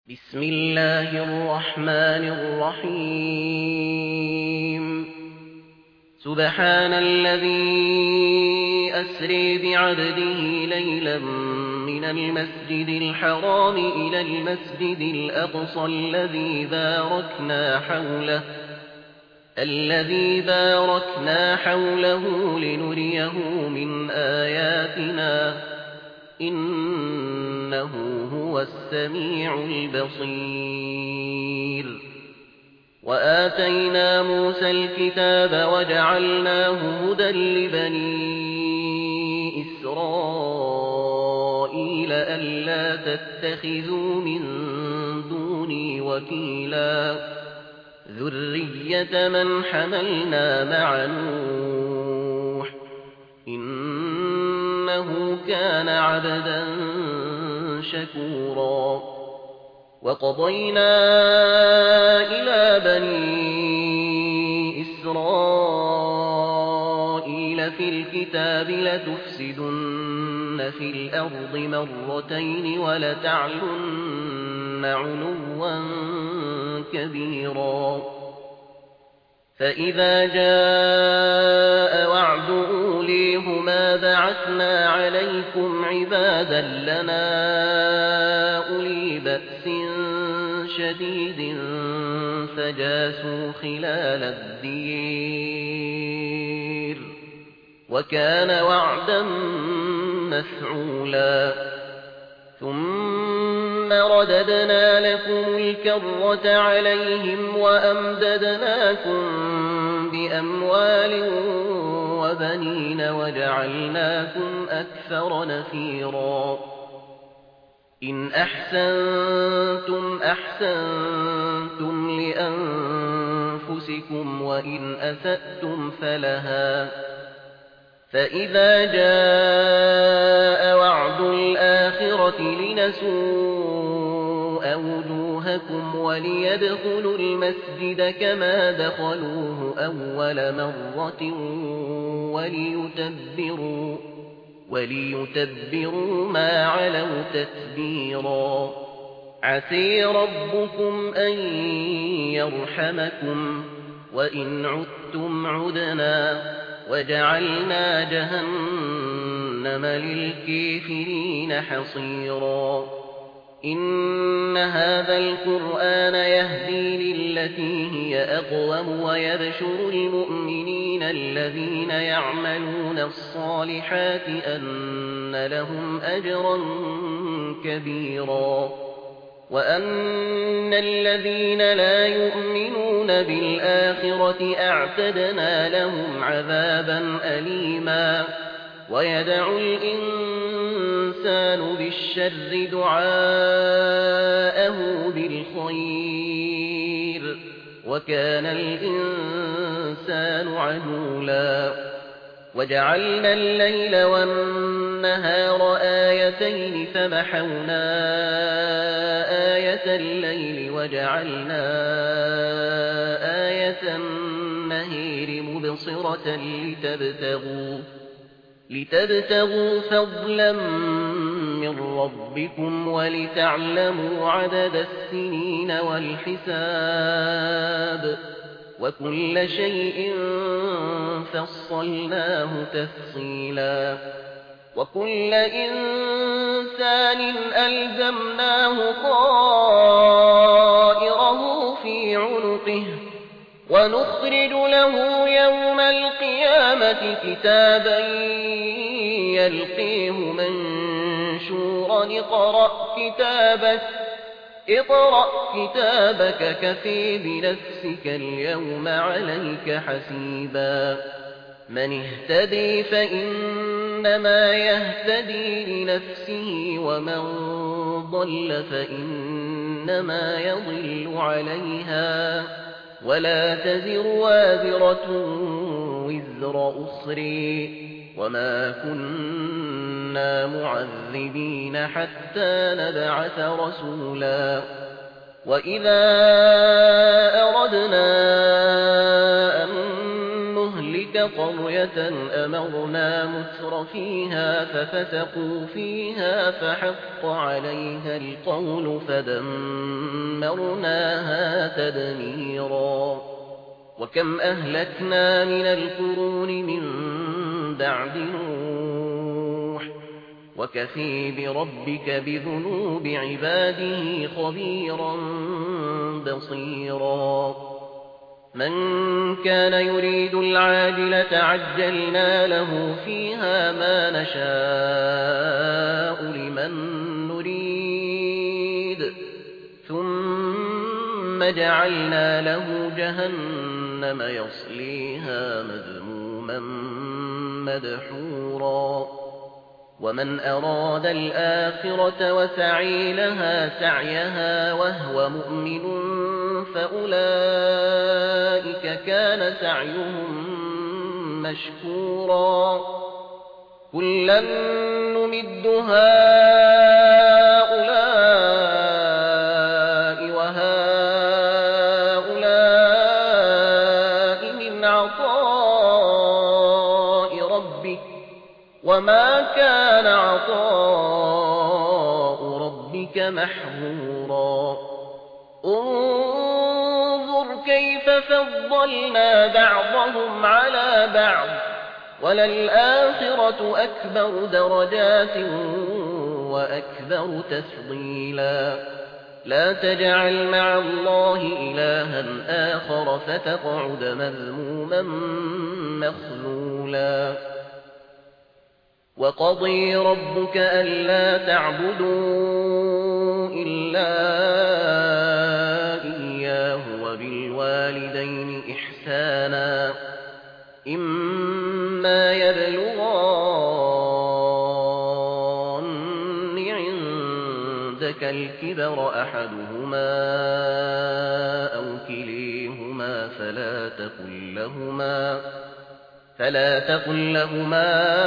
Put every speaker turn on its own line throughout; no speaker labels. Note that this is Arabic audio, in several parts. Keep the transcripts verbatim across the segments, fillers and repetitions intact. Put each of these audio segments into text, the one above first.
بسم الله الرحمن الرحيم سبحان الذي أسري بعبده ليلا من المسجد الحرام إلى المسجد الأقصى الذي باركنا حوله الذي باركنا حوله لنريه من آياتنا إنه هو السميع البصير وآتينا موسى الكتاب وجعلناه هدى لبني إسرائيل ألا تتخذوا من دوني وكيلا ذرية من حملنا مع نوح إنه كان عبدا شكورا وقضينا إلى بني إسرائيل في الكتاب لتفسدن في الأرض مرتين ولتعلن علوا كبيرا فإذا جاء وعد أوليهما بعثنا عليكم عبادا لنا أولي بأس شديد فجاسوا خلال الدير وكان وعدا مفعولا ثم رددنا لكم الكرة عليهم وأمددناكم بأموال وبنين وجعلناكم أكثر نفيرا إن أحسنتم أحسنتم لأنفسكم وإن أسأتم فلها فإذا جاء وعد الآخرة لنسوء وجوهكم وليدخلوا المسجد كما دخلوه أول مرة وليتبروا, وليتبروا ما علوا تتبيرا عسي ربكم أن يرحمكم وإن عدتم عدنا وجعلنا جهنم للكافرين حصيرا إن هذا القرآن يهدي للتي هي أقوم ويبشر المؤمنين الذين يعملون الصالحات أن لهم أجرا كبيرا وأن الذين لا يؤمنون بالآخرة أعتدنا لهم عذابا أليما ويدعو الإنسان بالشر دعاءه بالخير وكان الإنسان عجولا وجعلنا الليل والنهار آيتين فمحونا آية الليل وجعلنا آية النهار مبصرة لتبتغوا لتبتغوا فضلا من ربكم ولتعلموا عدد السنين والحساب وكل شيء فصلناه تفصيلا وكل إنسان ألزمناه طائره في عنقه ونخرج له يوم القيامة كتابا يلقيه منشورا اقرأ كتابك اقرأ كتابك كفي بنفسك اليوم عليك حسيبا من اهتدي فإنما يهتدي لنفسه ومن ضل فإنما يضل عليها ولا تزر وازرة وزر أخرى وما كنا معذبين حتى نبعث رسولا وإذا أردنا أن نهلك قرية أمرنا متر فيها ففسقوا فيها فحق عليها القول فدمرناها تدميرا وكم أهلكنا من القرون من بعد نوح وكفى بربك بذنوب عباده خبيرا بصيرا من كان يريد العاجلة عجلنا له فيها ما نشاء لمن نريد ثم جعلنا له جهنم يصليها مذموما مدحورا ومن أراد الآخرة وسعي لها سعيها وهو مؤمن فأولئك كان سعيهم مشكورا كلا نمد هؤلاء وهؤلاء من عطاء ربك وما كان عطاء ربك محظورا انظر كيف فضلنا بعضهم على بعض وللآخرة أكبر درجات وأكبر تفضيلا لا تجعل مع الله إلها آخر فتقعد مذموما مخذولا وقضي ربك ألا تعبدوا إلا إياه وبالوالدين إحسانا إما يبلغن عندك الكبر أحدهما أو كليهما فلا تقل لهما فلا تقل لهما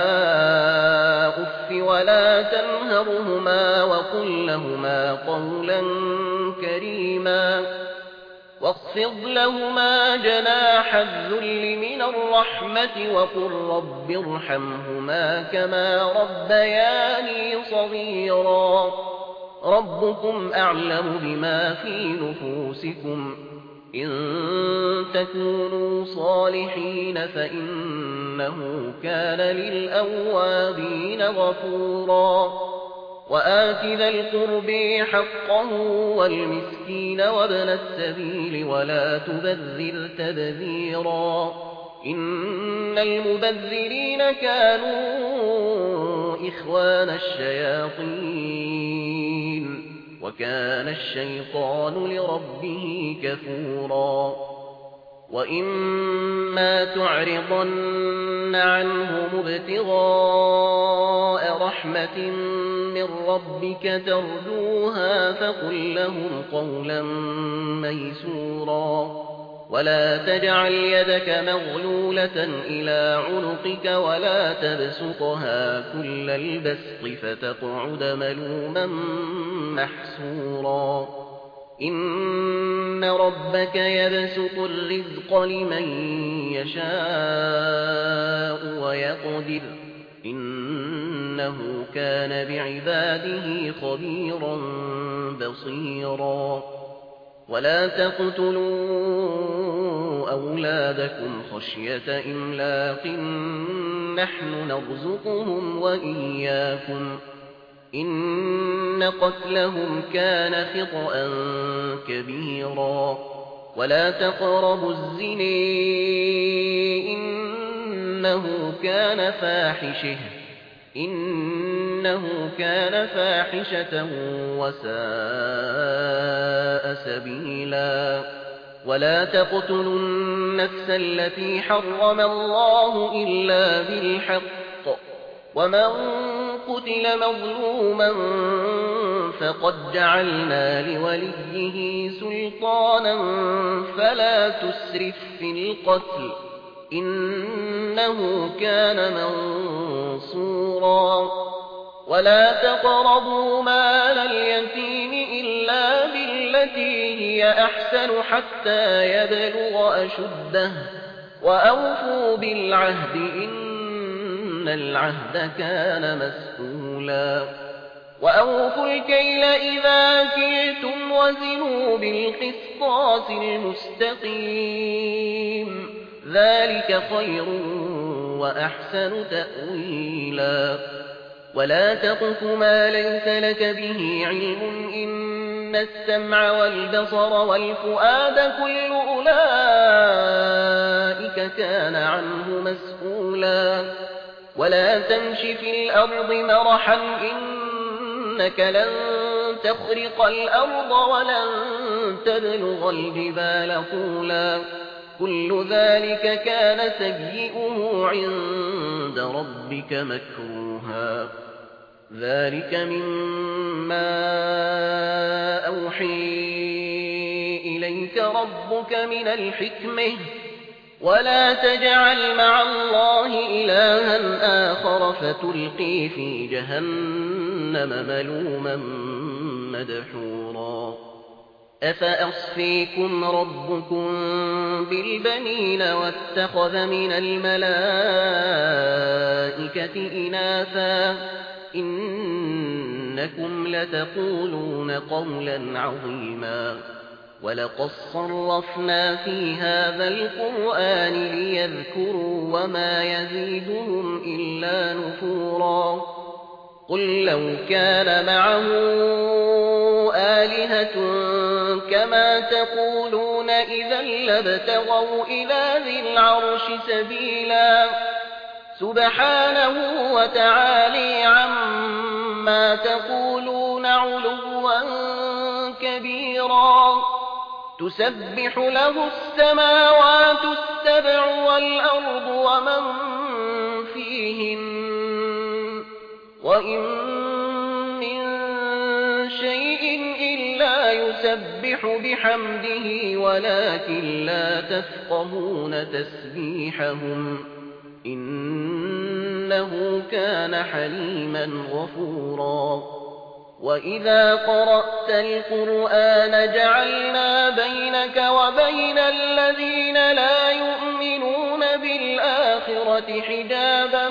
أف ولا تنهرهما وقل لهما قولا كريما واخفض لهما جناح الذل من الرحمة وقل رب ارحمهما كما ربياني صغيرا ربكم أعلم بما في نفوسكم إن تكونوا صالحين فإنه كان للأوابين غفورا وآت ذا القرب حقه والمسكين وابن السبيل ولا تبذر تبذيرا إن المبذرين كانوا إخوان الشياطين وكان الشيطان لربه كفورا وإما تعرضن عنهم ابتغاء رحمة من ربك ترجوها فقل لهم قولا ميسورا ولا تجعل يدك مغلولة إلى عنقك ولا تبسطها كل البسط فتقعد ملوما محسورا إن ربك يبسط الرزق لمن يشاء ويقدر إنه كان بعباده خبيرا بصيرا ولا تقتلوا أولادكم خشية إملاق نحن نرزقهم وإياكم إن قتلهم كان خطأ كبيرا ولا تقربوا الزنا إنه كان فاحشة إنه كان فاحشة وساء سبيلا ولا تقتلوا النفس التي حرم الله إلا بالحق ومن قتل مظلوما فقد جعلنا لوليه سلطانا فلا تسرف في القتل إنه كان منصورا ولا تقربوا مال اليتيم إلا بالتي هي أحسن حتى يبلغ أشده وأوفوا بالعهد إن العهد كان مسؤولا وأوفوا الكيل إذا كلتم وزنوا بالقسطاس المستقيم ذلك خير وأحسن تأويلا ولا تقف ما ليس لك به علم إن السمع والبصر والفؤاد كل أولئك كان عنه مسؤولا ولا تمش في الأرض مرحا إنك لن تخرق الأرض ولن تبلغ الجبال طولا كل ذلك كان سيئه عند ربك مكروها ذلك مما أوحي إليك ربك من الحكمة ولا تجعل مع الله إلها آخر فتلقي في جهنم ملوما مدحورا أفأصفيكم ربكم بالبنين واتخذ من الملائكة إناثا إنكم لتقولون قولا عظيما ولقد صرفنا في هذا القرآن ليذكروا وما يزيدهم إلا نفورا قل لو كان معه آلهة كما تقولون إذا لابتغوا إلى ذي العرش سبيلا سبحانه وتعالى عما تقولون علوا كبيرا تسبح له السماوات السبع والأرض ومن فيهن وإن من شيء إلا يسبح بحمده ولكن لا تفقهون تسبيحهم إنه كان حليما غفورا وإذا قرأت القرآن جعلنا بينك وبين الذين لا يؤمنون بالآخرة حجابا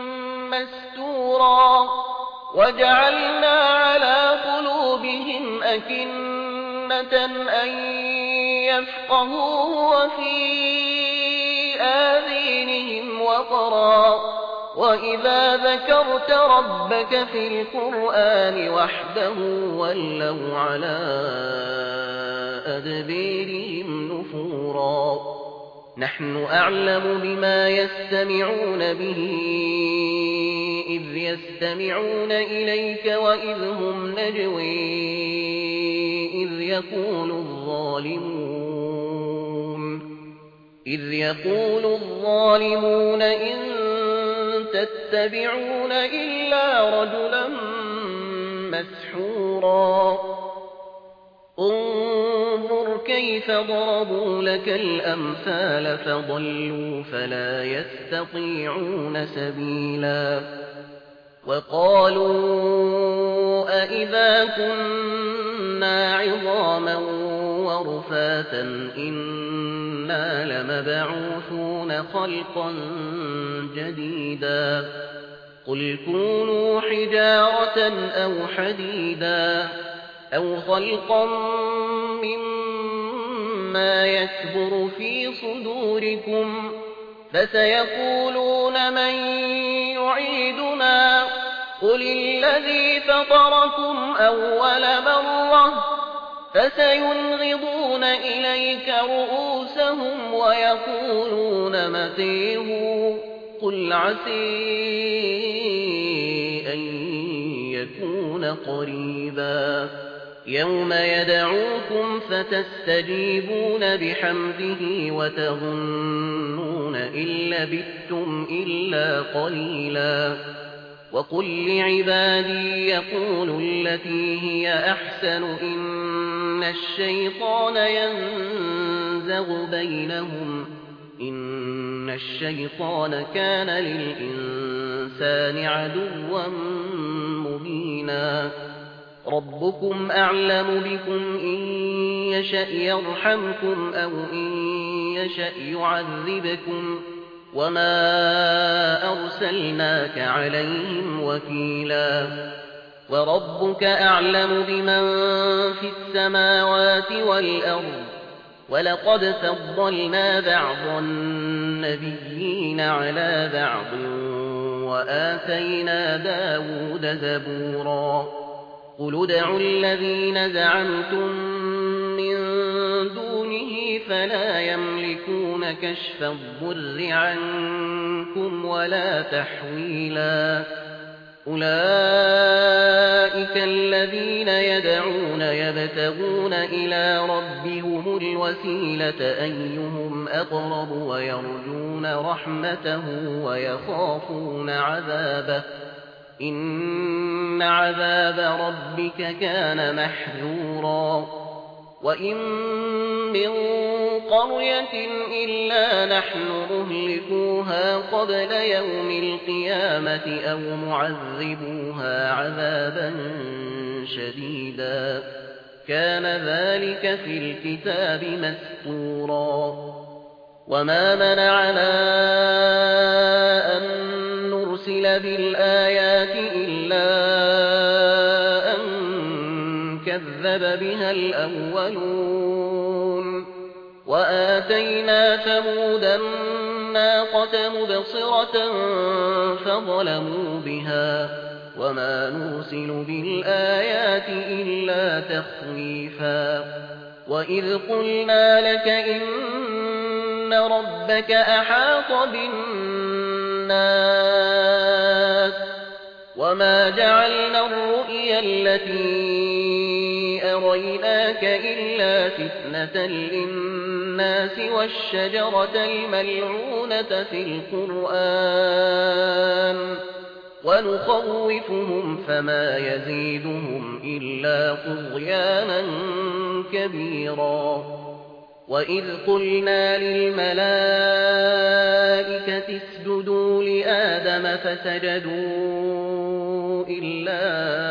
مستورا وجعلنا على قلوبهم أكنة أن يفقهوه وفي آذينهم وقرا وإذا ذكرت ربك في القرآن وحده ولوا على أدبيرهم نفورا نحن أعلم بما يستمعون به إذ يستمعون إليك وإذ هم نجوي إذ يقول الظالمون إذ يقول الظالمون إن تتبعون إلا رجلا مسحورا انظر كيف ضربوا لك الأمثال فضلوا فلا يستطيعون سبيلا وقالوا أئذا كنا عظاما ورفاتا إنا لمبعوثون خلقا جديدا قل كونوا حجارة أو حديدا أو خلقا مما يكبر في صدوركم فسيقولون من يعيدنا قل الذي فطركم أول مرة فسينغضون إليك رؤوسهم ويقولون متيه قل عسي أن يكون قريبا يوم يدعوكم فتستجيبون بحمده وتظنون إن لبثتم إلا قليلا وقل لعبادي يقولوا التي هي أحسن إن الشيطان ينزغ بينهم إن الشيطان كان للإنسان عدوا مبينا ربكم أعلم بكم إن يشأ يرحمكم أو إن يشأ يعذبكم وما أرسلناك عليهم وكيلا وربك أعلم بمن في السماوات والأرض ولقد فضلنا بعض النبيين على بعض وآتينا داود زبورا قل ادعوا الذين زعمتم من دونه فلا يملكون كشف الضر عنكم ولا تحويلا أولئك الذين يدعون يبتغون إلى ربهم الوسيلة أيهم أقرب ويرجون رحمته ويخافون عذابه إن عذاب ربك كان محذورا وإن من قرية إلا نحن مهلكوها قبل يوم القيامة أو معذبوها عذابا شديدا كان ذلك في الكتاب مسطورا وما منعنا أن نرسل بالآيات إلا أن كذب بها الأولون وآتينا ثمود الناقة مبصرة فظلموا بها وما نرسل بالآيات إلا تخويفا وإذ قلنا لك إن ربك أحاط بالناس وما جعلنا الرؤيا التي أريناك إلا فتنة للناس والشجرة الملعونة في القرآن ونخوفهم فما يزيدهم إلا طغيانا كبيرا وإذ قلنا للملائكة اسجدوا لآدم فسجدوا إلا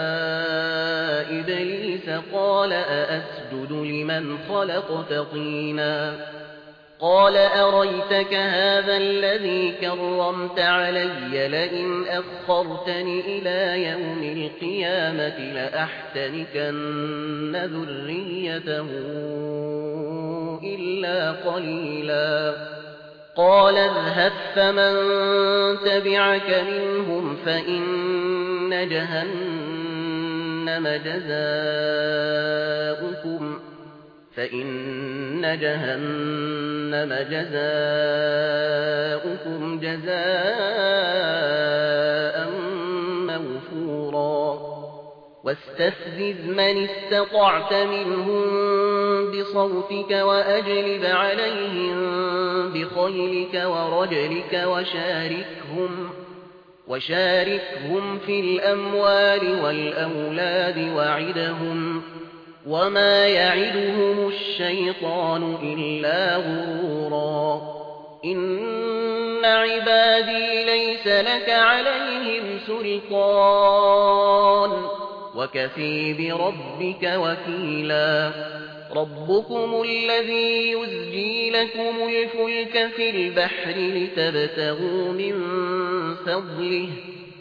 إبليس قال أأسجد لمن خلقت طينا قال أريتك هذا الذي كرمت علي لئن أخرتني إلى يوم القيامة لأحتنكن ذريته إلا قليلا قال اذهب فمن تبعك منهم فإن جهنم جزاؤكم فإن جهنم جزاؤكم جزاء موفورا واستفزز من استطعت منهم بصوتك وأجلب عليهم بخيلك ورجلك وشاركهم وشاركهم في الأموال والأولاد وعدهم وما يعدهم الشيطان إلا غرورا إن عبادي ليس لك عليهم سلطان وكفي بربك وكيلا ربكم الذي يزجي لكم الفلك في البحر لتبتغوا من فضله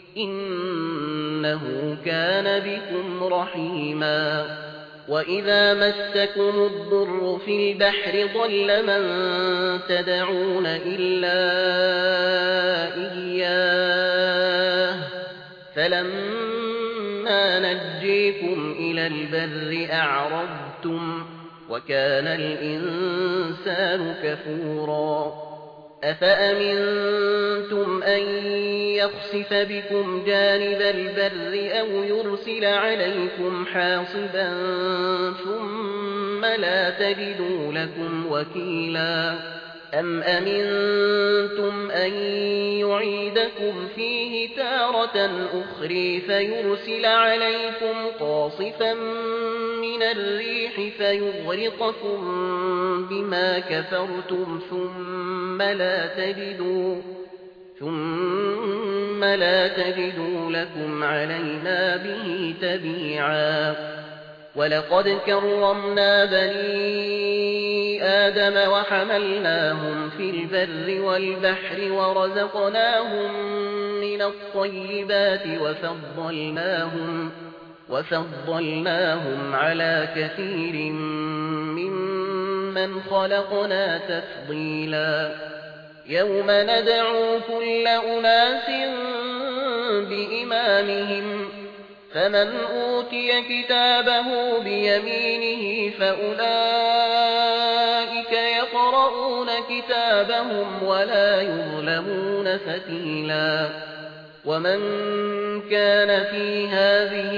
إنه كان بكم رحيما وإذا مسكم الضر في البحر ضل من تدعون إلا إياه فلما نجيكم إلى البر أعرضتم وكان الإنسان كفورا أفأمنتم أن يخسف بكم جانب البر أو يرسل عليكم حاصبا ثم لا تجدوا لكم وكيلا أم أمنتم أن يعيدكم فيه تارة أخرى فيرسل عليكم قاصفا من الريح فيغرقكم بما كفرتم ثم لا تجدوا ثم لا تجدوا لكم علينا به تبيعا ولقد كرمنا بني آدم وحملناهم في البر والبحر ورزقناهم من الطيبات وفضلناهم, وفضلناهم على كثير ممن خلقنا تفضيلا يوم ندعو كل أناس بإمامهم فمن أوتي كتابه بيمينه فأولئك يقرؤون كتابهم ولا يظلمون فتيلا ومن كان في هذه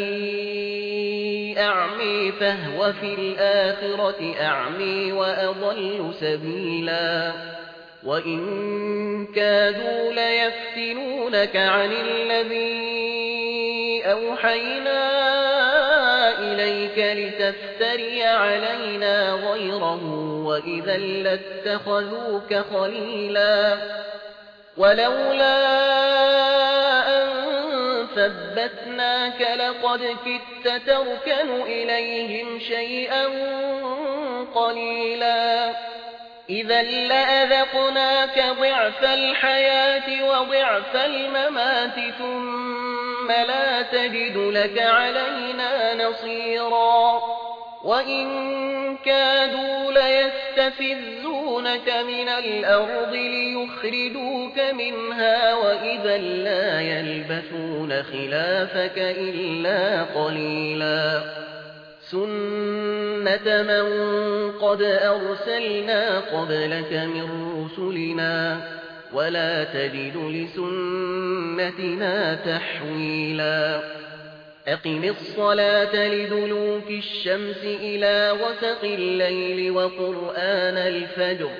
أعمي فهو في الآخرة أعمي وأضل سبيلا وإن كادوا ليفتنونك عن الذي أوحينا إليك لتفتري علينا غيره وإذا لاتخذوك خليلا ولولا أن ثبتناك لقد كدت تركن إليهم شيئا قليلا إذا لأذقناك ضعف الحياة وضعف الممات ثم لا تجد لك علينا نصيرا وإن كادوا ليستفزونك من الأرض ليخرجوك منها وإذا لا يلبثون خلافك إلا قليلا سنة من قد أرسلنا قبلك من رسلنا ولا تجد لسنتنا تحويلا أقم الصلاة لدلوك الشمس إلى غسق الليل وقرآن الفجر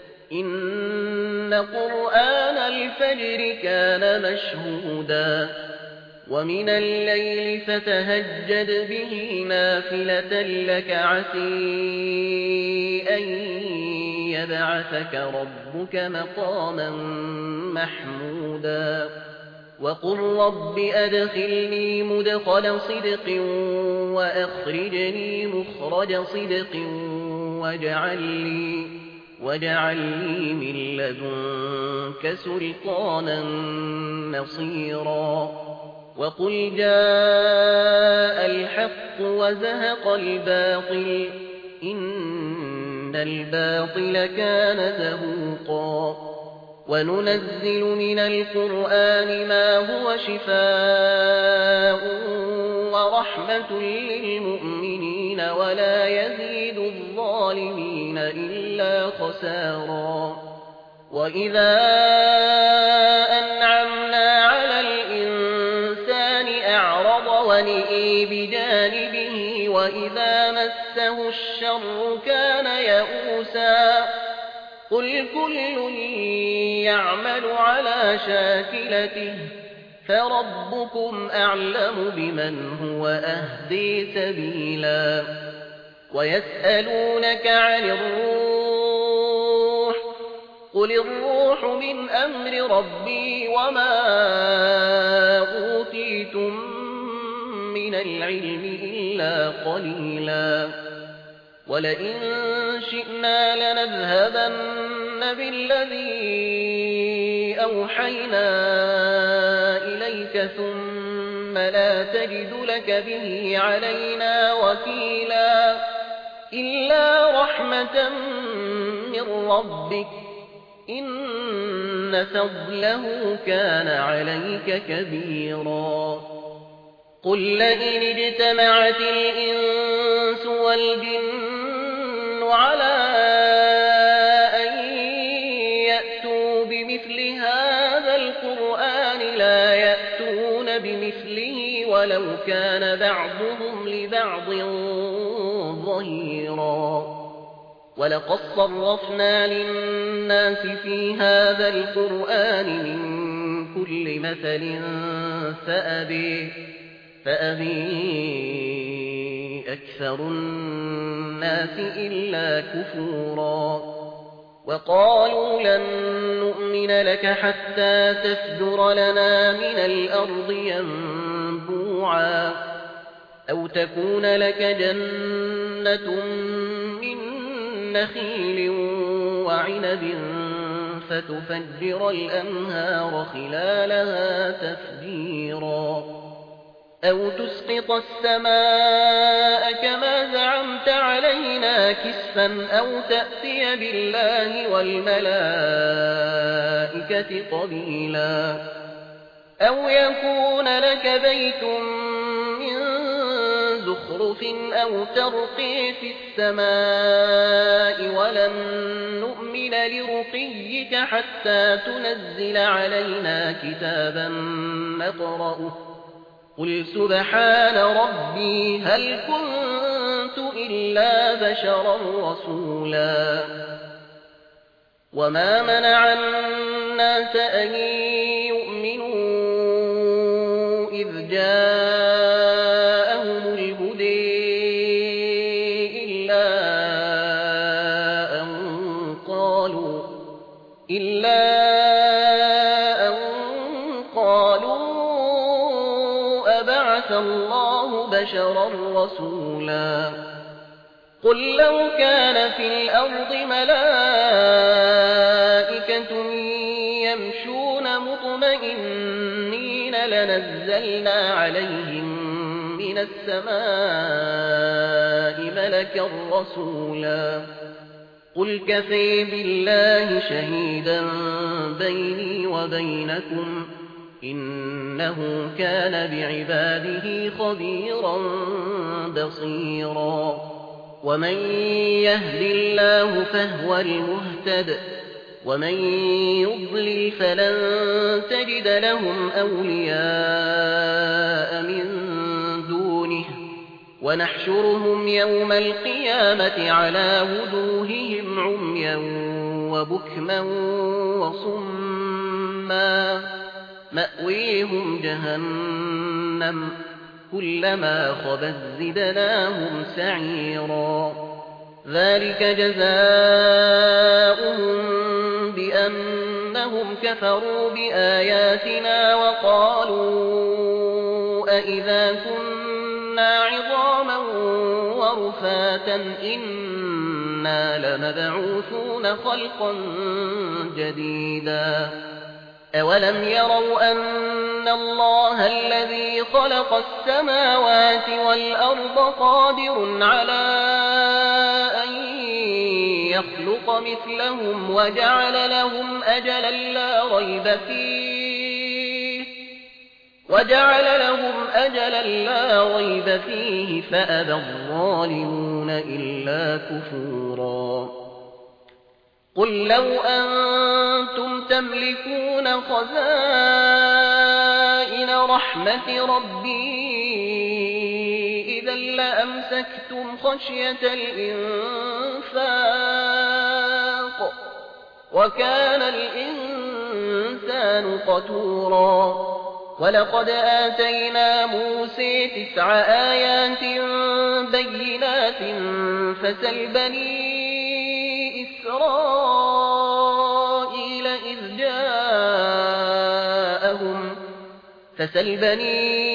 إن قرآن الفجر كان مشهودا ومن الليل فتهجد به نافلة لك عسي أن يبعثك ربك مقاما محمودا وقل رب أدخلني مدخل صدق وأخرجني مخرج صدق واجعل لي, واجعل لي من لدنك سلطانا نصيرا وقل جاء الحق وزهق الباطل إن الباطل كان زهوقا وننزل من القرآن ما هو شفاء ورحمة للمؤمنين ولا يزيد الظالمين إلا خسارا وإذا أنعمنا على الإنسان أعرض ونئي بجانبه وإذا مسه الشر كان يئوسا قل كل يعمل على شاكلته فربكم أعلم بمن هو أهدي سبيلا ويسألونك عن الروح قل الروح من أمر ربي وما أوتيتم من العلم إلا قليلا ولئن شئنا لنذهبن بالذي أوحينا إليك ثم لا تجد لك به علينا وكيلا إلا رحمة من ربك إن فضله كان عليك كبيرا قل لئن اجتمعت الإنس والجن على أن يأتوا بمثل هذا القرآن لا يأتون بمثله ولو كان بعضهم لبعض ظهيرا ولقد صرفنا للناس في هذا القرآن من كل مثل فأبي, فأبي أكثر الناس إلا كفورا وقالوا لن نؤمن لك حتى تفجر لنا من الأرض ينبوعا أو تكون لك جنة من نخيل وعنب فتفجر الأنهار خلالها تفجيرا أو تسقط السماء كما زعمت علينا كسفا أو تأتي بالله والملائكة قبيلا أو يكون لك بيت من زخرف أو ترقي في السماء ولن نؤمن لرقيك حتى تنزل علينا كتابا نقرأه قل سبحان ربي هل كنت إلا بشرا رسولا وما منع الناس أن يؤمنوا إذ جاءهم الهدى إلا أن قالوا إلا أن قالوا أبعث الله بشرا رسولا قل لو كان في الأرض ملائكة يمشون مطمئنين لنزلنا عليهم من السماء ملكا رسولا قل كفى بالله شهيدا بيني وبينكم إنه كان بعباده خبيرا بصيرا ومن يهد الله فهو المهتد ومن يضلل فلن تجد لهم أولياء من دونه ونحشرهم يوم القيامة على وجوههم عميا وبكما وصما مأويهم جهنم كلما خبت زدناهم سعيرا ذلك جزاؤهم بأنهم كفروا بآياتنا وقالوا أئذا كنا عظاما ورفاتا إنا لمبعوثون خلقا جديدا أولم يروا أن الله الذي خلق السماوات والأرض قادر على أن يخلق مثلهم وجعل لهم أجلا لا ريب فيه وجعل لهم أجلا لا ريب فيه فأبى الظالمون إلا كفورا قل لو أنتم تملكون خزائن رحمة ربي إذا لأمسكتم خشية الإنفاق وكان الإنسان قتورا ولقد آتينا موسى تسع آيات بينات فسل بني إسرائيل إذ جاءهم فسل بني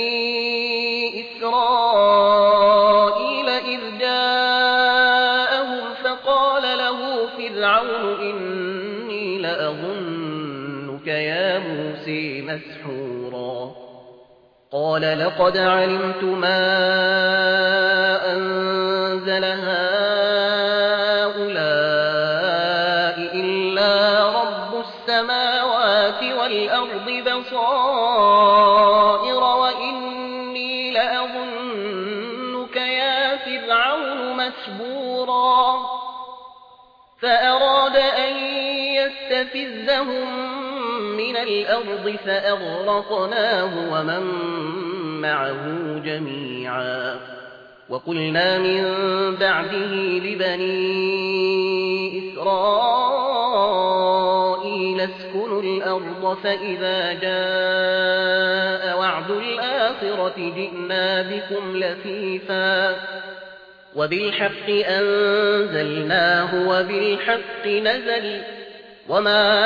إسرائيل إذ جاءهم فقال له فرعون إني لأظنك يا موسى مسحورا قال لقد علمت ما أنزل هؤلاء إلا رب السماوات والأرض بصائر وإني لأظنك يا فرعون مسحورا فأراد أن يستفزهم من الأرض فأغرقناه ومن معه جميعا وقلنا من بعده لبني إسرائيل اسكنوا الأرض فإذا جاء وعد الآخرة جئنا بكم لفيفا وبالحق أنزلناه وبالحق نزل وما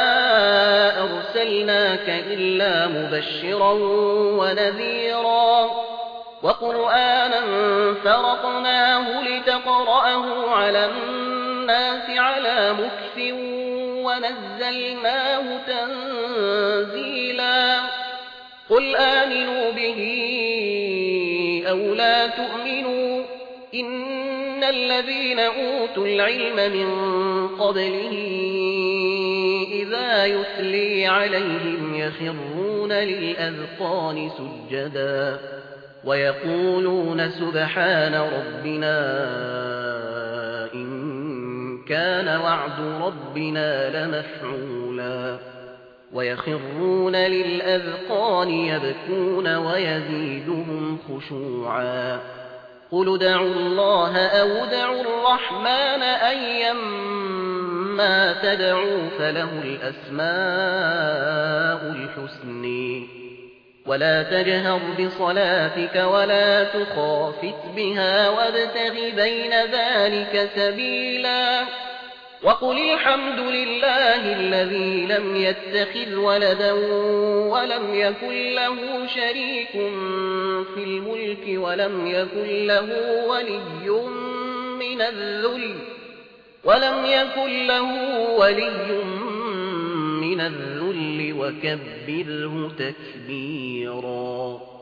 أرسلناك إلا مبشرا ونذيرا وقرآنا فرقناه لتقرأه على الناس على مكث ونزلناه تنزيلا قل آمنوا به أو لا تؤمنوا إن الذين أوتوا العلم من قبله إذا يتلي عليهم يخرون للأذقان سجدا ويقولون سبحان ربنا إن كان وعد ربنا لمفعولا ويخرون للأذقان يبكون ويزيدهم خشوعا قل ادعوا الله أو ادعوا الرحمن أيما تدعوا فله الأسماء الحسنى ولا تجهر بصلاتك ولا تخافت بها وابتغ بين ذلك سبيلا وقل الحمد لله الذي لم يتخذ ولدا ولم يكن له شريك في الملك ولم يكن له ولي من الذل ولم يكن له ولي من الذل وكبره تكبيرا.